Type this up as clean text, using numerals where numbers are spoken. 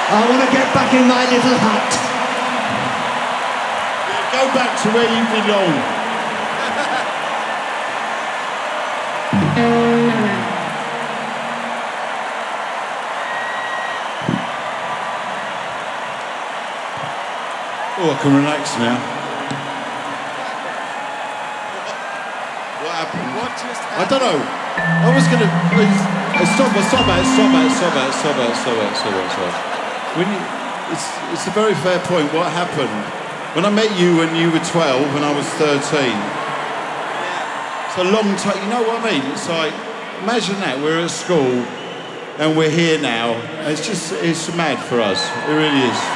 I want to get back in my little hut. Go back to where you belong. Oh, I can relax now. What happened? What just I happened? don't know. I was gonna stop it. When you, it's a very fair point. What happened? When I met you when you were 12 and I was 13. It's a long time. You know what I mean? It's like, imagine that we're at school and we're here now. It's mad for us. It really is.